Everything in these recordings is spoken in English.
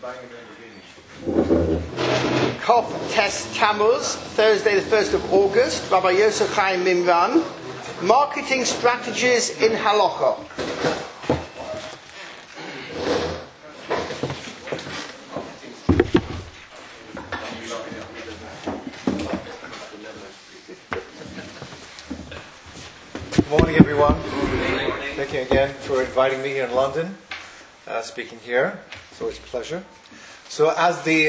Kof Tes Tammuz, Thursday the 1st of August, Rabbi Yosef Chaim Mimran, Marketing Strategies in Halacha. Good morning, everyone. Thank you again for inviting me here in London, speaking here. It's always a pleasure. So, as the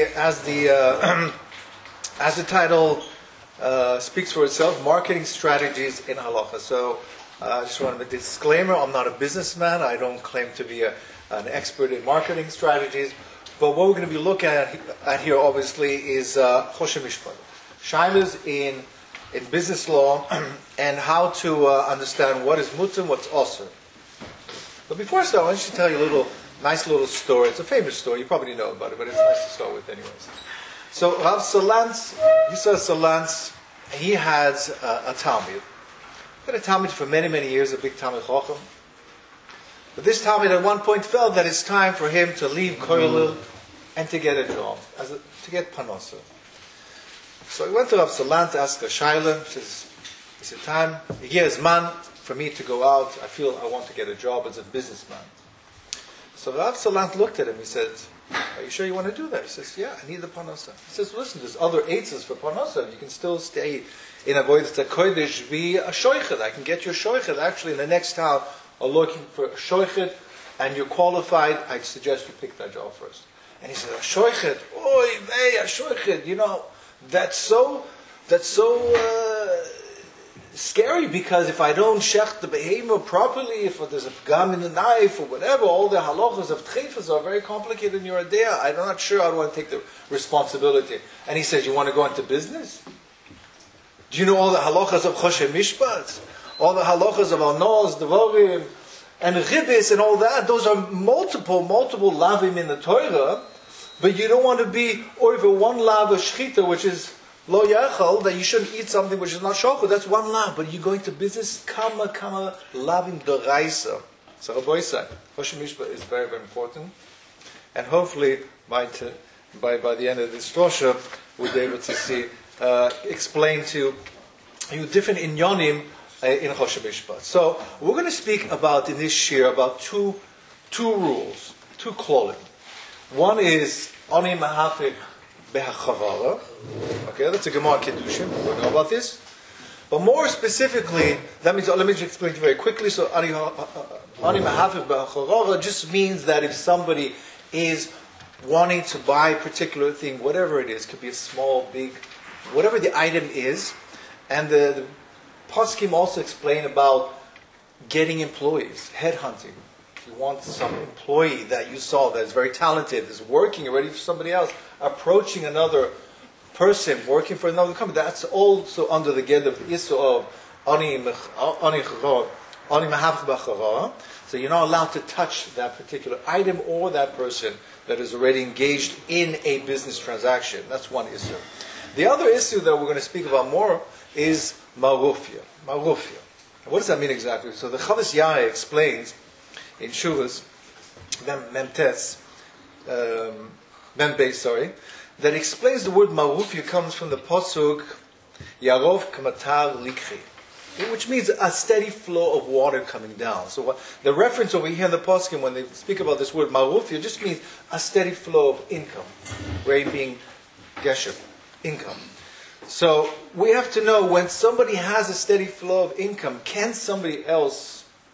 title speaks for itself, marketing strategies in halacha. So, I just want to make a disclaimer: I'm not a businessman. I don't claim to be an expert in marketing strategies. But what we're going to be looking at here, obviously, is choshen mishpat, shilas in business law, and how to understand what is mutar, what's osur. But before I start, I want to tell you a nice little story. It's a famous story. You probably know about it, but it's nice to start with anyways. So Rav Salantz, Yisrael Salantz, he had a Talmud. He had a Talmud for many, many years, a big Talmud Chacham. But this Talmud at one point felt that it's time for him to leave Kollel and to get a job, to get Panosa. So he went to Rav Salantz to ask a shaila. He says, "Is it time? Here's man for me to go out. I feel I want to get a job as a businessman." So Rav Salantz looked at him. He said, "Are you sure you want to do that?" He says, "Yeah, I need the parnasa." He says, "Listen, there's other eitzes for parnasa. You can still stay in avodas kodesh, be a shoichet. I can get you a shoichet. Actually, in the next town are looking for a shoichet, and you're qualified. I suggest you pick that job first." And he said, "A shoichet? Oy vey, a shoichet. You know, that's so scary, because if I don't shech the behemoth properly, if there's a pgam in the knife or whatever, all the halachas of tchefas are very complicated in your idea. I'm not sure I want to take the responsibility." And he says, "You want to go into business? Do you know all the halachas of choshen mishpat? All the halachas of alnos, devarim, and ribis and all that? Those are multiple lavim in the Torah, but you don't want to be over one lav of shchita, which is lo yachal, that you shouldn't eat something which is not shochet. That's one lav. But you go into business, kama lavim doraisa." So Rabbi said, choshen mishpat is very, very important. And hopefully, by the end of this drosha, we'll be able to see, explain to you different inyonim in choshen mishpat. So we're going to speak about, in this shir, about two rules, two klolim. One is ani mahafik behachavara. Okay, that's a Gemara Kiddushin. We know about this. But more specifically, that means, let me just explain to you very quickly. So ani mahafik behachavara just means that if somebody is wanting to buy a particular thing, whatever it is, could be a small, big, whatever the item is, and the poskim also explain about getting employees, headhunting. You want some employee that you saw that is very talented, is working already for somebody else, approaching another person, working for another company. That's also under the ged of the issue of ani mahafik b'chavara. So you're not allowed to touch that particular item or that person that is already engaged in a business transaction. That's one issue. The other issue that we're going to speak about more is marufia. Marufia. What does that mean exactly? So the Chavis Yair explains in Shuvas Membeis, that explains the word marufia comes from the pasuk Yarov Kamatar Likhi, which means a steady flow of water coming down. So the reference over here in the pasuk, when they speak about this word marufia, just means a steady flow of income, rain being geshem, income. So we have to know, when somebody has a steady flow of income, can somebody else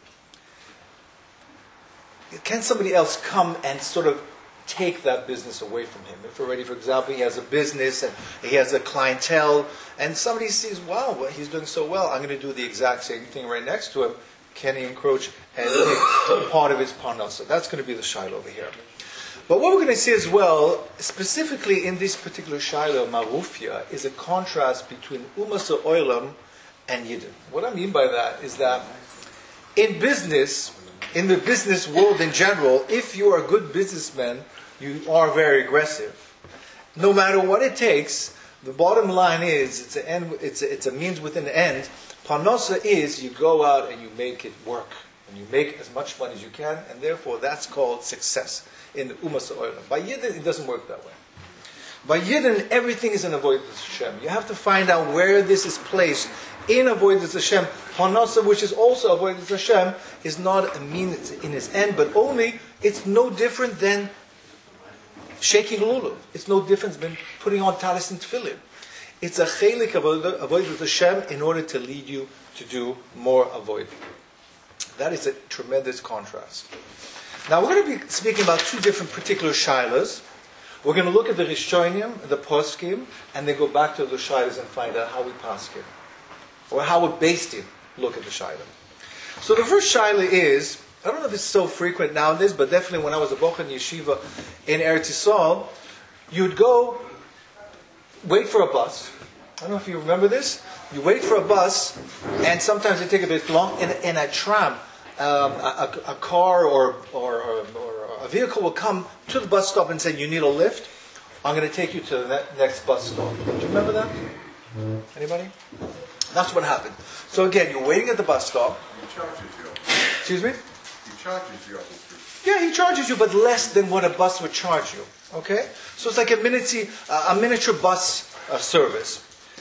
come and sort of take that business away from him? If already, for example, he has a business and he has a clientele, and somebody sees, wow, he's doing so well, I'm going to do the exact same thing right next to him. Can he encroach and take part of his parnasa? That's going to be the shaila over here. But what we're going to see as well, specifically in this particular shaila, marufia, is a contrast between umas oilam and yidden. What I mean by that is that in business, in the business world in general, if you are a good businessman, you are very aggressive. No matter what it takes, the bottom line is, it's a means within an end. Parnasa is, you go out and you make it work. And you make as much money as you can, and therefore that's called success in the Umas Olam. By Yidden, it doesn't work that way. By Yidden, everything is an avoidance Hashem. You have to find out where this is placed in avoidance Hashem. Hanasa, which is also avoidance Hashem, is not a means in its end, but only it's no different than shaking lulav. It's no different than putting on talis and tefillin. It's a chelik of avoidance Hashem in order to lead you to do more avoiding. That is a tremendous contrast. Now we're going to be speaking about two different particular shilas. We're going to look at the Rishonim, the Poskim, and then go back to the shilas and find out how we paskin, or how we based it. Look at the shilah. So the first shilah is, I don't know if it's so frequent nowadays, but definitely when I was a bocher in yeshiva in Eretz Yisrael, you'd go wait for a bus. I don't know if you remember this. You wait for a bus, and sometimes it takes a bit long. In a tram, a car or a vehicle will come to the bus stop and say, "You need a lift. I'm going to take you to the next bus stop." Do you remember that? Anybody? That's what happened. So again, you're waiting at the bus stop. He charges you. Excuse me? He charges you. Yeah, he charges you, but less than what a bus would charge you. Okay? So it's like a miniature bus service.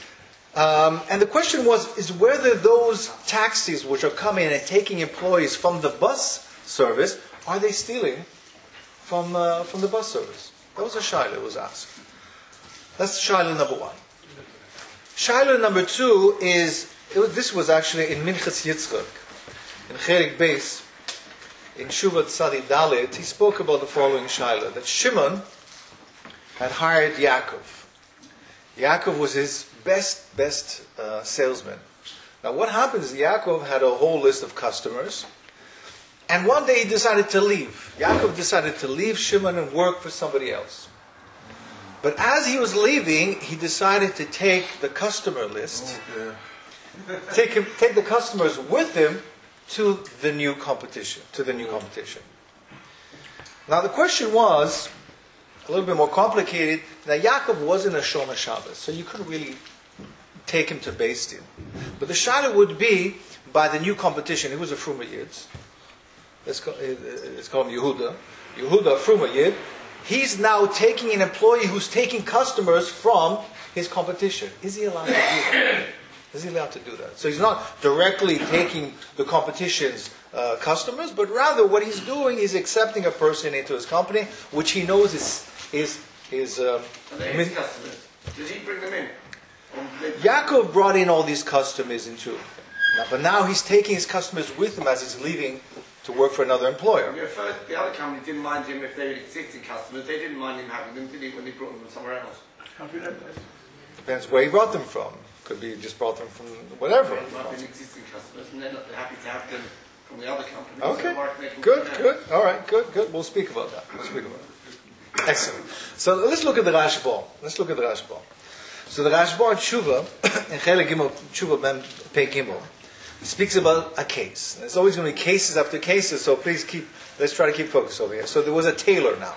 And the question is whether those taxis which are coming and taking employees from the bus service, are they stealing from the bus service? That was a shaila that was asked. That's shaila number one. Shaila number two is, this was actually in Minchas Yitzchak, in Chelik Beis, in Shuvat Tzadi Dalet, he spoke about the following shaila, that Shimon had hired Yaakov. Yaakov was his best salesman. Now what happens is Yaakov had a whole list of customers, and one day he decided to leave. Yaakov decided to leave Shimon and work for somebody else. But as he was leaving, he decided to take the customer list, take the customers with him to the new competition. Now the question was a little bit more complicated. Now Yaakov wasn't a Shona Shabbos, so you couldn't really take him to Beis Din. But the shaila would be by the new competition. He was a Fruma Yid. Let's call him Yehuda. Yehuda, Fruma Yid. He's now taking an employee who's taking customers from his competition. Is he allowed to do that? Is he allowed to do that? So he's not directly taking the competition's customers, but rather what he's doing is accepting a person into his company, which he knows is Are they his customers? Did he bring them in? Yaakov brought in all these customers into. But now he's taking his customers with him as he's leaving to work for another employer. First, the other company didn't mind him if they were existing customers. They didn't mind him having them, did he, when they brought them from somewhere else? How do you know that? Depends where he brought them from. Could be he just brought them from whatever. They might have been existing customers, and they're not happy to have them from the other company. Okay, So good. All right, good. We'll speak about that. Excellent. So let's look at the Rashba. So the Rashba in Tshuva, in Chelik Gimel, Tshuva Mem Pei Gimel, speaks about a case. There's always going to be cases after cases, so let's try to keep focus over here. So there was a tailor now.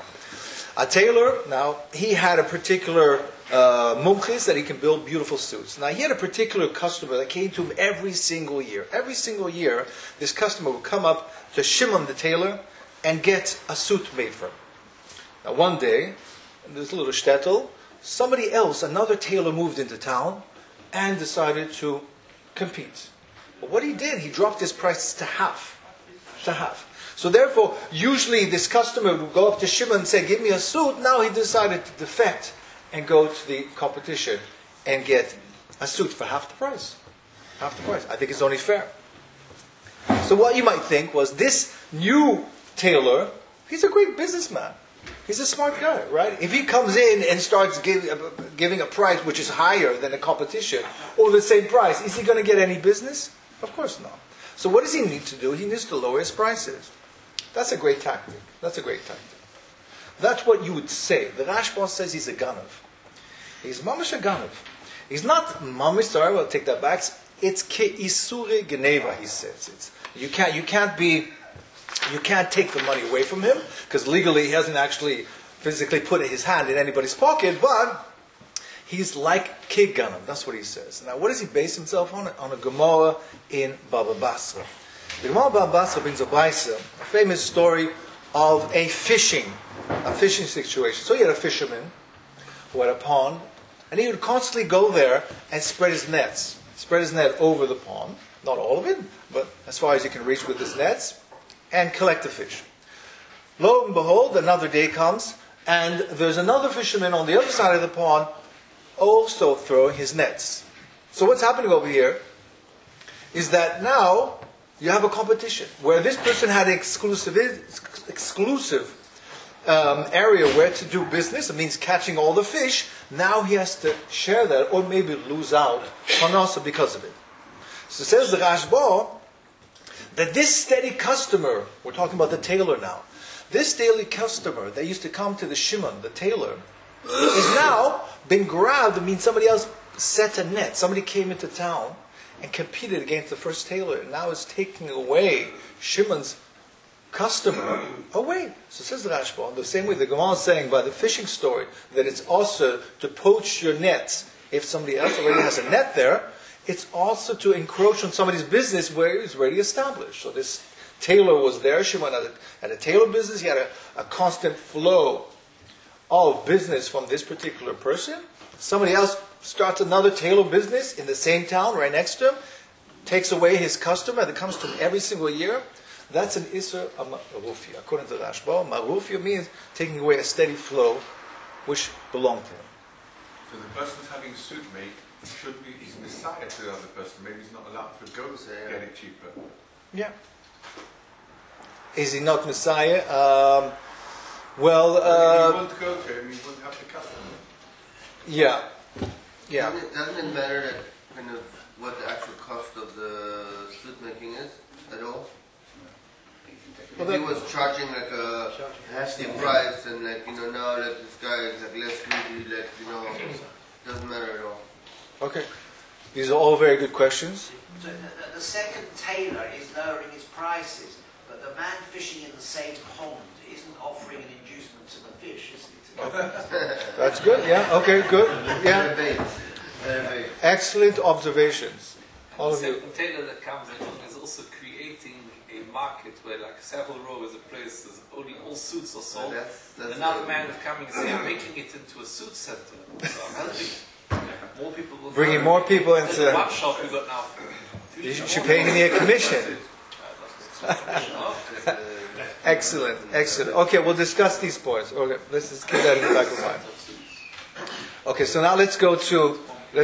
He had a particular mumchis that he can build beautiful suits. Now, he had a particular customer that came to him every single year. Every single year, this customer would come up to Shimon the tailor and get a suit made for him. Now, one day, in this little shtetl, somebody else, another tailor, moved into town and decided to compete. But what he did, he dropped his prices to half. So therefore, usually this customer would go up to Shimon and say, "Give me a suit." Now he decided to defect and go to the competition and get a suit for half the price. I think it's only fair. So what you might think was, this new tailor, he's a great businessman. He's a smart guy, right? If he comes in and starts giving a price which is higher than the competition, or the same price, is he going to get any business? Of course not. So what does he need to do? He needs to lower his prices. That's a great tactic. That's what you would say. The Rashba says he's a ganav. He's mamash a ganav. He's not mamish. Sorry, we'll take that back. It's ke'isure geneva. He says you can't take the money away from him because legally he hasn't actually physically put his hand in anybody's pocket, but he's like kid ganav. That's what he says. Now, what does he base himself on? On a Gemara in Baba Basra. The Gemara Baba Basra brings a brisa, a famous story of a fishing situation. So you had a fisherman who had a pond, and he would constantly go there and spread his net over the pond, not all of it, but as far as he can reach with his nets, and collect the fish. Lo and behold, another day comes, and there's another fisherman on the other side of the pond also throwing his nets. So what's happening over here is that now you have a competition where this person had an exclusive area where to do business. It means catching all the fish. Now he has to share that, or maybe lose out also because of it. So says the Rashba that this steady customer, we're talking about the tailor now, this daily customer that used to come to the Shimon, the tailor, is now been grabbed. It means somebody else set a net. Somebody came into town and competed against the first tailor, and now is taking away Shimon's customer away. So says the Rashba, the same way the Gemara is saying by the fishing story that it's also to poach your nets if somebody else already has a net there. It's also to encroach on somebody's business where it's already established. So this tailor was there. Shimon had a tailor business. He had a constant flow of business from this particular person. Somebody else starts another tailor business in the same town right next to him, takes away his customer that comes to him every single year. That's an Isser Marufia. According to Rashba, Marufia means taking away a steady flow which belonged to him. So the person's having a suit made should be he's Messiah to the other person. Maybe he's not allowed to go get it cheaper. Yeah. Is he not Messiah? If you want to go to him, you wouldn't have the customer. Yeah. Yeah. Doesn't it matter that kind of what the actual cost of the suit making is at all? If he was charging like a hefty price and now like this guy is like less greedy, doesn't matter at all. Okay. These are all very good questions. So the second tailor is lowering his prices, but the man fishing in the same pond isn't offering an inducement to the fish, is it? That's good. Yeah. Okay. Good. Yeah. Excellent observations. All of you. The tailor that comes in is also creating a market where, like several rows of places, only all suits are sold. And another man is coming and saying, I'm making it into a suit center. So I'm helping. More people will Bringing more people into the one shop we got now. You should pay me a commission. Excellent, excellent. Okay, we'll discuss these points. Okay, let's just keep that in the back of mind. Okay, so now let's go to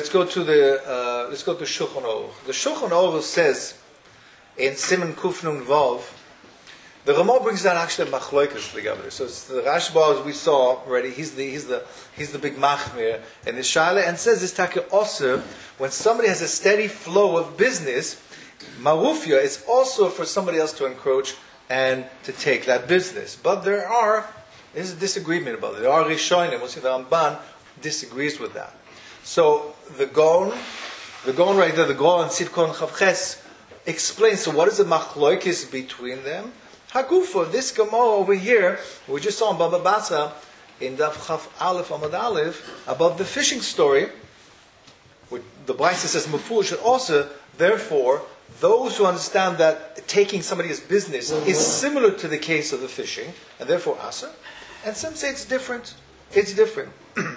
Shulchan Aruch. The Shulchan Aruch says in Siman Kuf Nun Vav, the Ramah brings down actually machloikas together. So it's the Rashba, as we saw already, he's the big machmir in the Shaila, and says this take also when somebody has a steady flow of business, marufia is also for somebody else to encroach and to take that business. But there's a disagreement about it. There are Rishonim, we'll see the Ramban disagrees with that. So the Gaon right there, the Gaon Sivkon Chavches explains. So what is the machloikis between them? Hagufa, this Gemara over here, we just saw in Baba Basra in Daf Chaf Aleph Amad Aleph about the fishing story. The Brisa says Mafush also. Therefore, those who understand that taking somebody's business is similar to the case of the fishing, and therefore Asa, and some say it's different. It's different.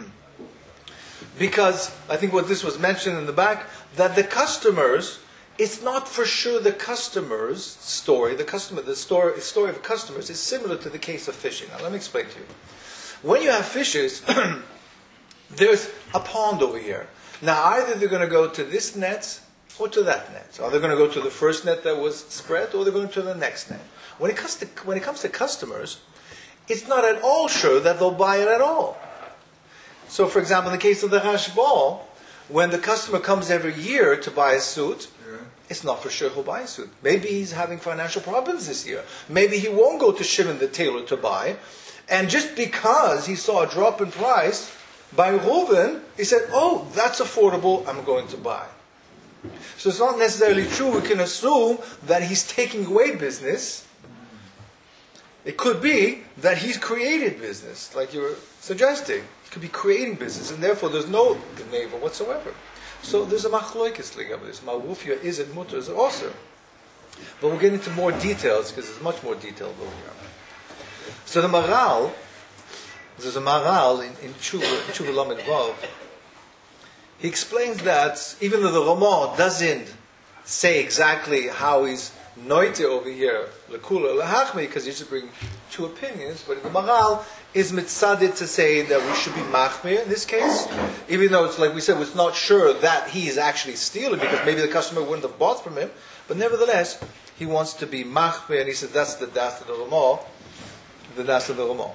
Because I think what this was mentioned in the back, that the customers, it's not for sure the customer's story. The story of customers is similar to the case of fishing. Now let me explain to you. When you have fishes, there's a pond over here. Now either they're going to go to this net or to that net. So are they going to go to the first net that was spread, or they're going to the next net? When it comes to customers, it's not at all sure that they'll buy it at all. So, for example, in the case of the Rashba, when the customer comes every year to buy a suit, it's not for sure he'll buy a suit. Maybe he's having financial problems this year. Maybe he won't go to Shimon the tailor to buy. And just because he saw a drop in price by Reuven, he said, oh, that's affordable, I'm going to buy. So it's not necessarily true. We can assume that he's taking away business. It could be that he's created business, like you were suggesting. He could be creating business, and therefore there's no neighbor whatsoever. So there's a machloikis ligab this. Marufia is it mutter is it also. But we'll get into more details because there's much more detail over here. So the Maral, there's a Maral in Tshuva Lamed Vav. He explains that even though the Ramah doesn't say exactly how he's noite over here, lekula lehachmi, because he should bring two opinions, but the Maral is mitzadid to say that we should be machmir in this case, even though it's like we said, it's not sure that he is actually stealing because maybe the customer wouldn't have bought from him, but nevertheless, he wants to be machmir, and he said that's the das of the Ramah, the das of the Ramah.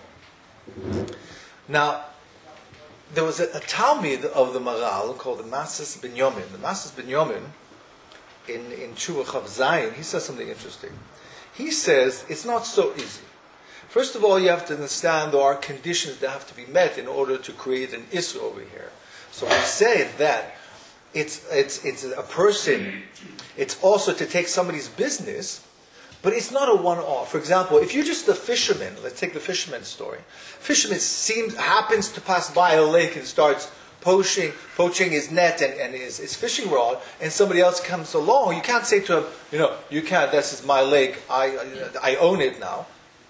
Now, there was a Talmud of the Maral called the Masas Binyamin. The Masas Binyamin, in Tshuva Chav Zayin, he says something interesting. He says it's not so easy. First of all, you have to understand there are conditions that have to be met in order to create an Isra over here. So we say that it's a person, it's also to take somebody's business, but it's not a one-off. For example, if you're just a fisherman, let's take the fisherman story. Fisherman happens to pass by a lake and starts poaching his net and his fishing rod, and somebody else comes along. You can't say to him, you can't, this is my lake, I own it now.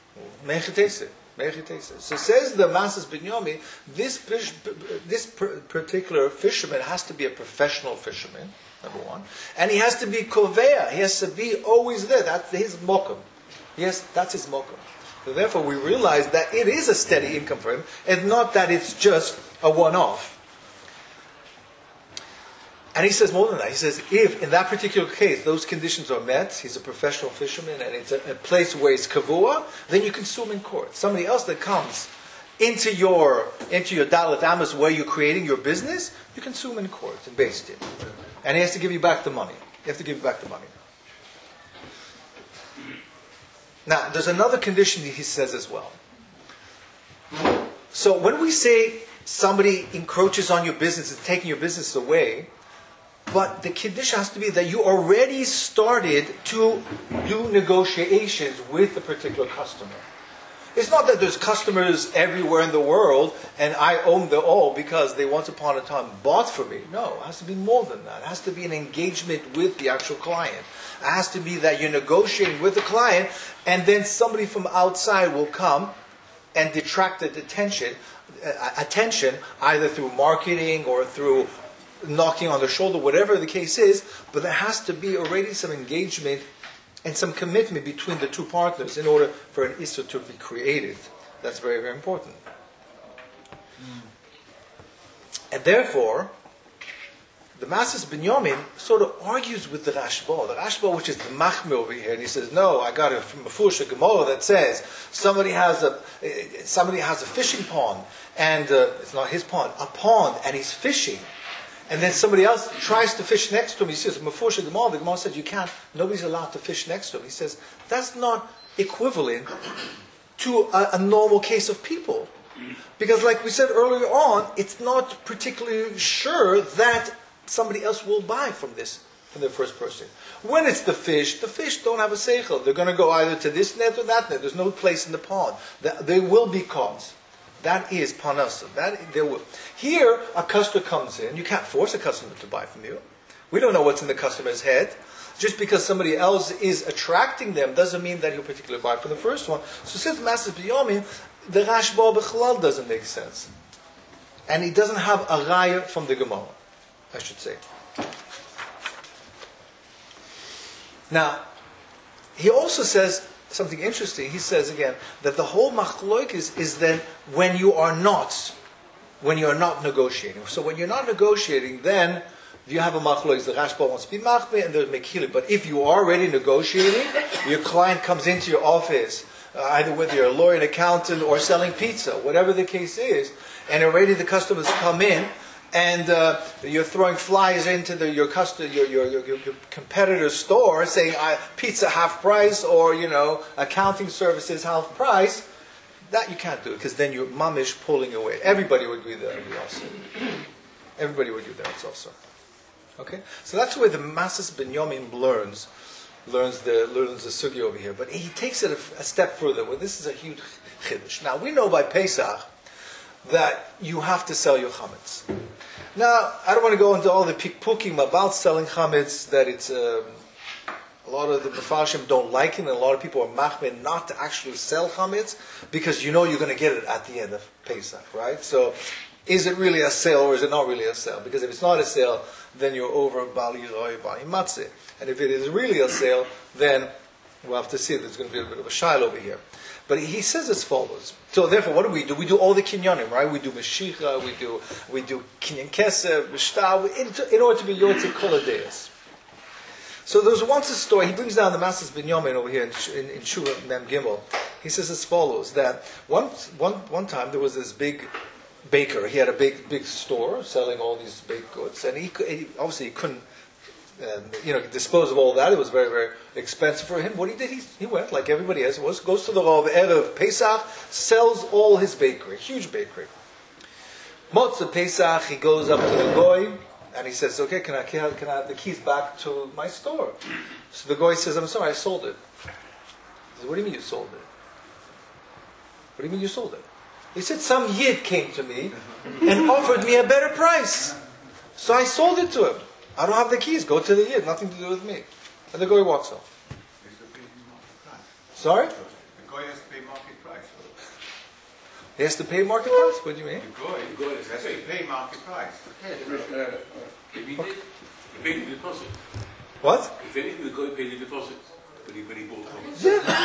So says the Masas Binyamin, this particular fisherman has to be a professional fisherman, number one, and he has to be kovea. He has to be always there. That's his mokum. Yes, that's his mokum. So therefore, we realize that it is a steady income for him, and not that it's just a one-off. And he says more than that. He says, if in that particular case those conditions are met, he's a professional fisherman, and it's a place where it's kavua, then you can sue him in court. Somebody else that comes into your Dalet Amos where you're creating your business, you can sue him in court and Beis Din. And he has to give you back the money. You have to give you back the money. Now, there's another condition that he says as well. So when we say somebody encroaches on your business and taking your business away, but the condition has to be that you already started to do negotiations with the particular customer. It's not that there's customers everywhere in the world and I own them all because they once upon a time bought from me. No, it has to be more than that. It has to be an engagement with the actual client. It has to be that you're negotiating with the client, and then somebody from outside will come and detract the attention either through marketing or through knocking on the shoulder, whatever the case is, but there has to be already some engagement and some commitment between the two partners in order for an Isra to be created. That's very, very important. And therefore, the Masas Binyamin sort of argues with the Rashba. The Rashba, which is the Machmir over here, and he says, no, I got it from Mefusha Gemara that says somebody has a fishing pond, and it's not his pond, a pond, and he's fishing. And then somebody else tries to fish next to him. He says, Mefusha Gemara, the Gemara says, you can't, nobody's allowed to fish next to him. He says, that's not equivalent to a normal case of people. Because like we said earlier on, it's not particularly sure that somebody else will buy from the first person. When it's the fish don't have a seichel. They're going to go either to this net or that net. There's no place in the pond. They will be caught. That is panasa. That there will. Here, a customer comes in. You can't force a customer to buy from you. We don't know what's in the customer's head. Just because somebody else is attracting them doesn't mean that he'll particularly buy from the first one. So since Masas Binyamin, the Rashba B'chalal doesn't make sense. And he doesn't have a raya from the Gemara, I should say. Now, he also says something interesting. He says again that the whole machloikis is then when you are not negotiating. So when you're not negotiating, then you have a machloikis. The Rashba wants to be machme and there's mekili. But if you are already negotiating, your client comes into your office, either whether you're a lawyer, an accountant, or selling pizza, whatever the case is, and already the customers come in, and you're throwing flyers into your competitor's store saying pizza half price, or accounting services half price. That you can't do, because then you're mamish pulling away. Everybody would do that also. Everybody would do that also. Okay, so that's where the Masas Binyamin learns the sugi over here. But he takes it a step further. Well, this is a huge chiddush. Now we know by Pesach that you have to sell your chametz. Now, I don't want to go into all the pikpukim about selling chametz, that it's A lot of the Mepharshim don't like it, and a lot of people are machmir not to actually sell chametz because you know you're going to get it at the end of Pesach, right? So, is it really a sale or is it not really a sale? Because if it's not a sale, then you're over bali roy bali matzeh, and if it is really a sale, then we'll have to see. There's going to be a bit of a shail over here. But he says as follows. So therefore, what do? We do all the kinyanim, right? We do Mashicha, we do kinyan keser, mishtar, in order to be yotze kol hadeis. So there was once a story. He brings down the Masas Binyamin over here in Shura Mem Gimel. He says as follows: that one time there was this big baker. He had a big store selling all these baked goods, and he obviously he couldn't. Dispose of all that. It was very, very expensive for him. What he did, he went, like everybody else, goes to the Rav Erev Pesach, sells all his bakery, huge bakery. Motzah Pesach, he goes up to the Goy, and he says, okay, can I have the keys back to my store? So the Goy says, I'm sorry, I sold it. He says, what do you mean you sold it? What do you mean you sold it? He said, some Yid came to me and offered me a better price. So I sold it to him. I don't have the keys. Go to the Yid. Nothing to do with me. And the guy walks off. Sorry? The guy has to pay market price. He has to pay market price? What do you mean? The guy has to pay market price. If he did, he paid the deposit. What? If anything, the guy paid the deposit. When he bought the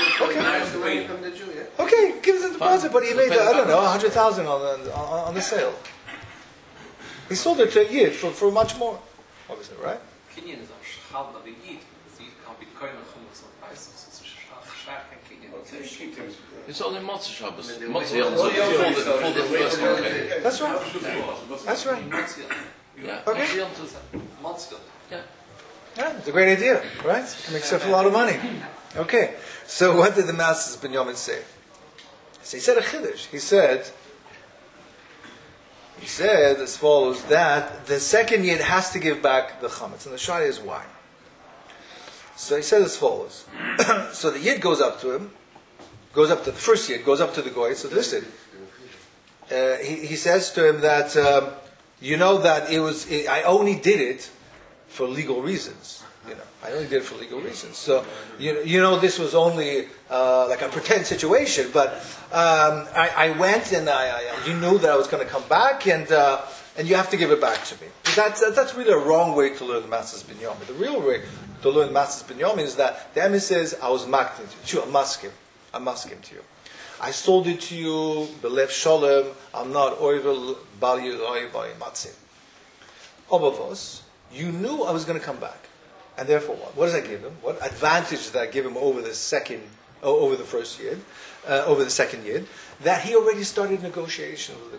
Yeah. Okay, give us a deposit, but he made, I don't know, 100,000 on the sale. He sold it to a Yid for much more. Obviously, right? Kinyan is a shachal of a yid. The yid can't be kohen of some prices. It's a shach and kinyan. It's only Motzah Shabbos. Motzah Yom for the first one. That's right. That's right. Yeah. Okay. Motzah. Yeah. Yeah, it's a great idea, right? It makes us a lot of money. Okay. So what did the Masas Binyamin say? So he said a chiddush. He said as follows, that the second Yid has to give back the chametz, and the shayla is why. So he said as follows. So the Yid goes up to the first Yid, goes up to the Goy, says, listen, he says to him that, you know that I only did it for legal reasons. I only did it for legal reasons. So, this was only like a pretend situation, but I went and you knew that I was going to come back, and you have to give it back to me. That's really a wrong way to learn the Masas Binyamin. The real way to learn Masas Binyamin is that the Emes says, I was maktin to you. I'm maskim to you. I sold it to you, belev sholem, I'm not oivel bal yiroi bal matzim. Obavos, you knew I was going to come back. And therefore, what does I give him? What advantage did I give him over the first Yid, over the second Yid? That he already started negotiations with the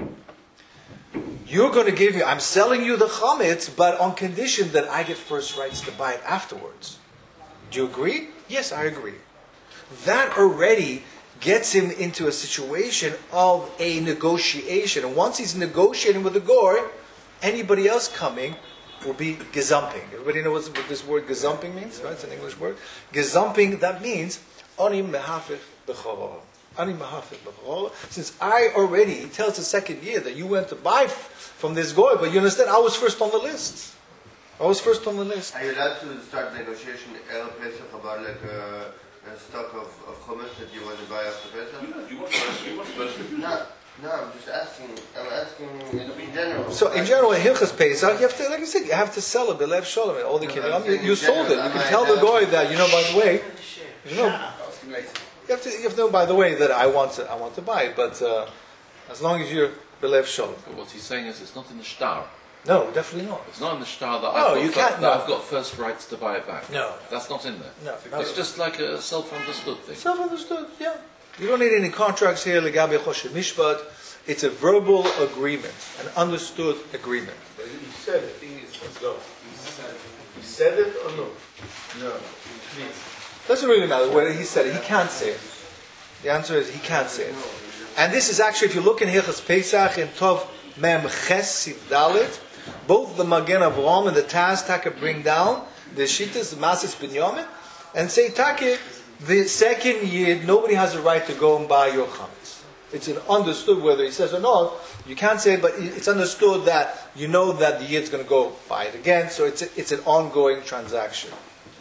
Goy. You're going to give me, I'm selling you the chametz, but on condition that I get first rights to buy it afterwards. Do you agree? Yes, I agree. That already gets him into a situation of a negotiation. And once he's negotiating with the Goy, anybody else coming will be gezumping. Everybody knows what this word gezumping means, right? It's an English word. Gezumping, that means ani mehafich b'chorah. Ani mehafich b'chorah. Since I already, he tells the second Year that you went to buy from this Goy, but you understand, I was first on the list. Are you allowed to start negotiation Erev Pesach about like a stock of hummus that you want to buy after Pesach? You want first. No, I'm just asking. I'm asking in general. So in general, in Hilchas Pesach, you have to, like I said, you have to sell it. Belev sholem, all the kinyam. You sold it. You can tell the Goy that, by the way, you have to know, by the way, that I want to buy it. But as long as you're belev sholem. But what he's saying is, it's not in the shtar. No, definitely not. It's not in the shtar that I've got first rights to buy it back. No, that's not in there. No, it's just like a self-understood thing. Self-understood, yeah. You don't need any contracts here, legabe choshev mishpat. It's a verbal agreement, an understood agreement. But he said it. No. He said it or no? No. Doesn't really matter whether he said it. He can't say it. The answer is he can't say it. And this is actually, if you look in Hilchas Pesach in Tov Mem Ches Siv Dalet, both the Magen Avraham and the Taz Taka bring down the Shittas, the Masas Binyamin, and say Taka, the second Yid, nobody has a right to go and buy your chametz. It's an understood whether he says or not. You can't say it, but it's understood that you know that the Yid's going to go buy it again. So it's an ongoing transaction.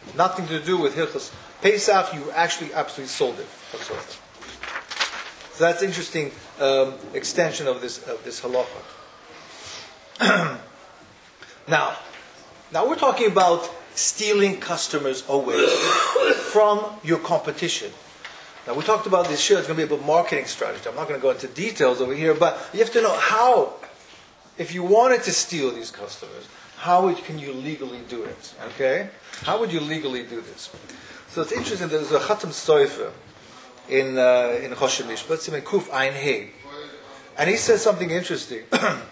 nothing to do with Hilchos Pesach. You actually absolutely sold it. So that's interesting extension of this halacha. Now we're talking about stealing customers away from your competition. Now we talked about this year, it's going to be about marketing strategy. I'm not going to go into details over here, but you have to know how, if you wanted to steal these customers, how can you legally do it? Okay? How would you legally do this? So it's interesting, there's a Chatam Soifer in Choshen Mishpat, it's in Kuf Ein Hey. And he says something interesting,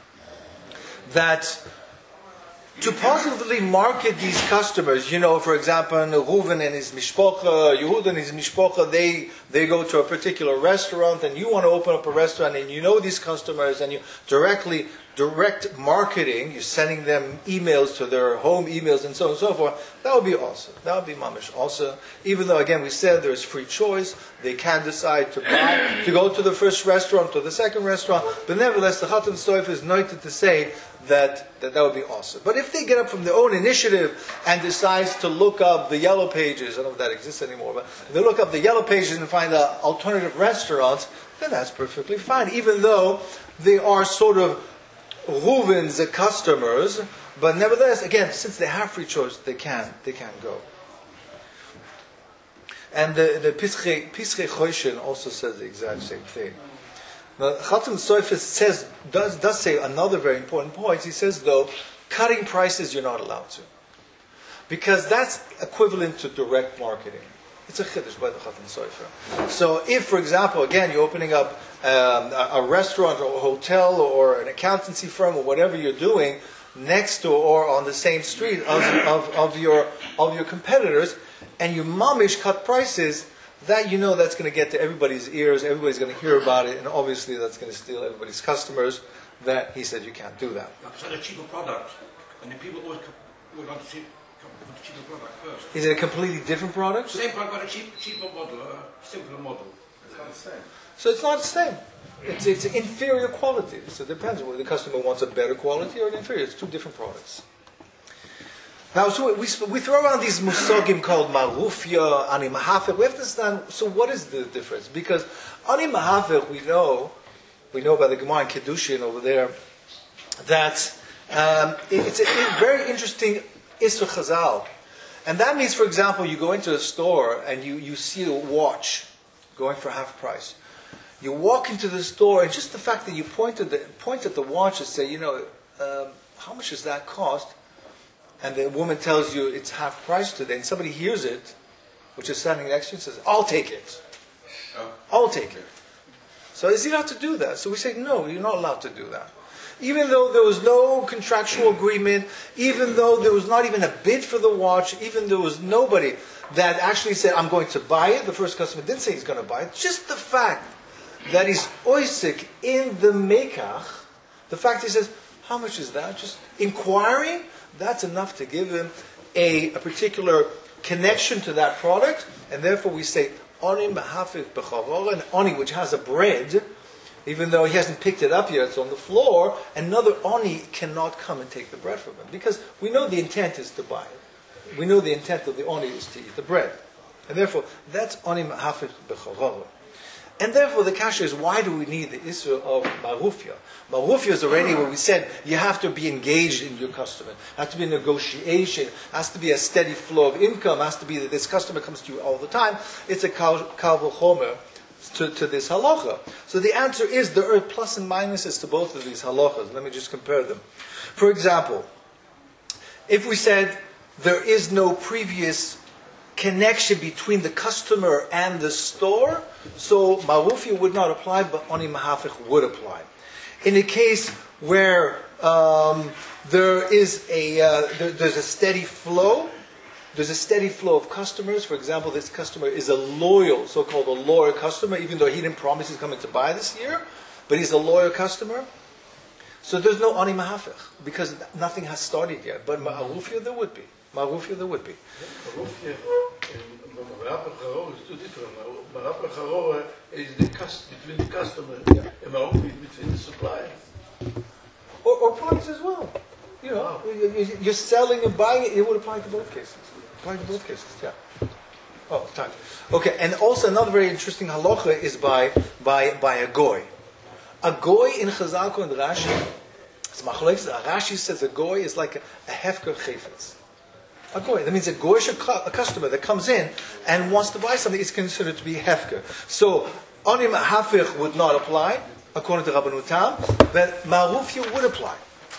that to positively market these customers, for example, Reuven and his mishpocha, Yehuda and his mishpocha, they go to a particular restaurant, and you want to open up a restaurant, and you know these customers, and you direct marketing, you're sending them emails to their home emails and so on and so forth. That would be awesome. That would be mamish also. Even though, again, we said there's free choice, they can decide to go to the first restaurant or the second restaurant, but nevertheless, the Chatam Soifer is noted to say that would be awesome. But if they get up from their own initiative and decides to look up the yellow pages, I don't know if that exists anymore, but if they look up the yellow pages and find alternative restaurants, then that's perfectly fine, even though they are sort of Reuven's customers, but nevertheless, again, since they have free choice, they can go. And the Pischei Choshen also says the exact same thing. Now, Chatam Soifer does say another very important point. He says, though, cutting prices you're not allowed to, because that's equivalent to direct marketing. It's a chiddush by the Chatam Soifer. So, if, for example, again, you're opening up a restaurant or a hotel or an accountancy firm or whatever you're doing next to or on the same street of your competitors, and you mamish cut prices, that that's going to get to everybody's ears, everybody's going to hear about it, and obviously that's going to steal everybody's customers. That he said you can't do that. It's a cheaper product, and then people always would like to see the cheaper product first. Is it a completely different product? Same product, but a cheaper model, a simpler model. It's not the same. So it's not the same. It's inferior quality. So it depends whether the customer wants a better quality or an inferior. It's two different products. Now, so we throw around these musogim called marufia, ani mahafech. We have to understand, so what is the difference? Because ani mahafech, we know by the Gemara in Kedushin over there, that it's a very interesting Isra Chazal. And that means, for example, you go into a store and you see a watch going for half price. You walk into the store, and just the fact that you point at the watch and say, how much does that cost? And the woman tells you it's half price today, and somebody hears it, which is standing next to you, and says, I'll take it. I'll take it. So is he allowed to do that? So we say, no, you're not allowed to do that. Even though there was no contractual agreement, even though there was not even a bid for the watch, even though there was nobody that actually said, I'm going to buy it, the first customer didn't say he's going to buy it, just the fact that he's oisik in the mekach, the fact he says, how much is that? Just inquiring, that's enough to give him a particular connection to that product, and therefore we say, Oni mahafik b'chavol, an Oni which has a bread, even though he hasn't picked it up yet, it's on the floor, another Oni cannot come and take the bread from him, because we know the intent is to buy it. We know the intent of the Oni is to eat the bread. And therefore, that's Oni mahafik b'chavol. And therefore, the kasha is, why do we need the issue of marufia? Marufia is already where we said you have to be engaged in your customer. Has to be a negotiation. Has to be a steady flow of income. Has to be that this customer comes to you all the time. It's a kal v'chomer to this halacha. So the answer is there are plus and minuses to both of these halachas. Let me just compare them. For example, if we said there is no previous connection between the customer and the store, so marufia would not apply, but oni mahafich would apply. In a case where there's a steady flow, of customers. For example, this customer is a loyal, so-called a loyal customer, even though he didn't promise he's coming to buy this year, but he's a loyal customer. So there's no ani mahafich, because nothing has started yet. But marufia there would be. Marufia there would be. Marufia in Marab Charo is too different. Marab Charo is the between the customer and Marufia between the supplier. Or price as well. You're selling and buying it, it would apply to both cases. applies in both cases, yeah. Oh, time. Okay, and also another very interesting halacha is by a goy. A goy in Chazal and Rashi, Rashi says a goy is like a hefker chayfetz. A goy. That means a goyish, a customer that comes in and wants to buy something is considered to be hefker. So onim hafich would not apply according to Rabbeinu Tam, but marufia would apply.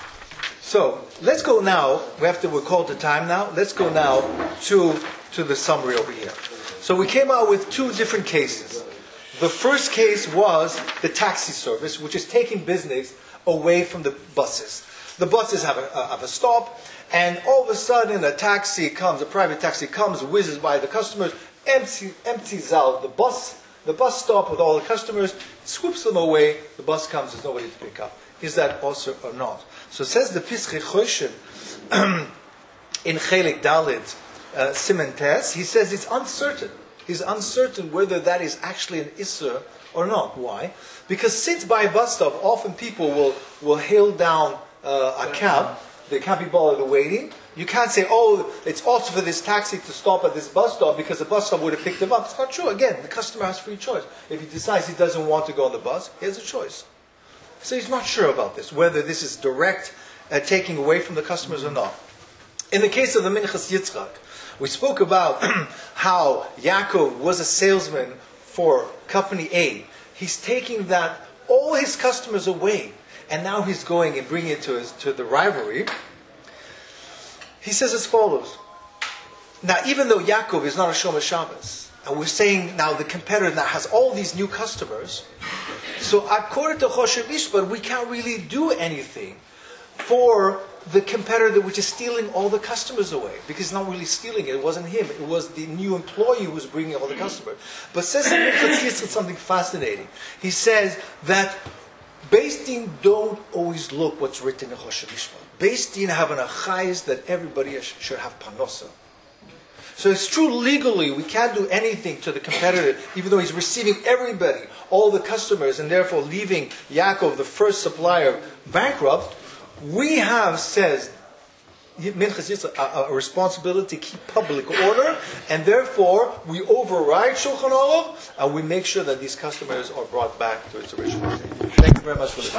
So let's go now. We're called to time now. Let's go now to the summary over here. So we came out with two different cases. The first case was the taxi service, which is taking business away from the buses. The buses have a stop, and all of a sudden a private taxi comes, whizzes by the customers, empties out the bus stop with all the customers, swoops them away, the bus comes, there's nobody to pick up. Is that also or not? So it says the Pischei Choshen in Chelik Dalit Siman Tes, he says it's uncertain. He's uncertain whether that is actually an Isser or not. Why? Because since by a bus stop, often people will hail down a cab, they can't be bothered waiting. You can't say, it's also for this taxi to stop at this bus stop because the bus stop would have picked him up. It's not true. Again, the customer has free choice. If he decides he doesn't want to go on the bus, he has a choice. So he's not sure about this, whether this is direct taking away from the customers or not. In the case of the Minchas Yitzchak, we spoke about how Yaakov was a salesman for company A. He's taking all his customers away, and now he's going and bringing it to the rivalry. He says as follows. Now, even though Yaakov is not a Shomer Shabbos, and we're saying now the competitor now has all these new customers, so according to Choshen Mishpat, we can't really do anything for the competitor which is stealing all the customers away, because he's not really stealing it. It wasn't him. It was the new employee who was bringing all the customers. But says something fascinating. He says that Beis Din don't always look what's written in Choshen Mishpat. Beis Din have an achayis that everybody should have panosa. So it's true legally, we can't do anything to the competitor, even though he's receiving everybody, all the customers, and therefore leaving Yaakov, the first supplier, bankrupt. We have, says Minchas Yitzchak, a responsibility to keep public order, and therefore we override Shulchan Aruch, and we make sure that these customers are brought back to its original state. Thank you very much for the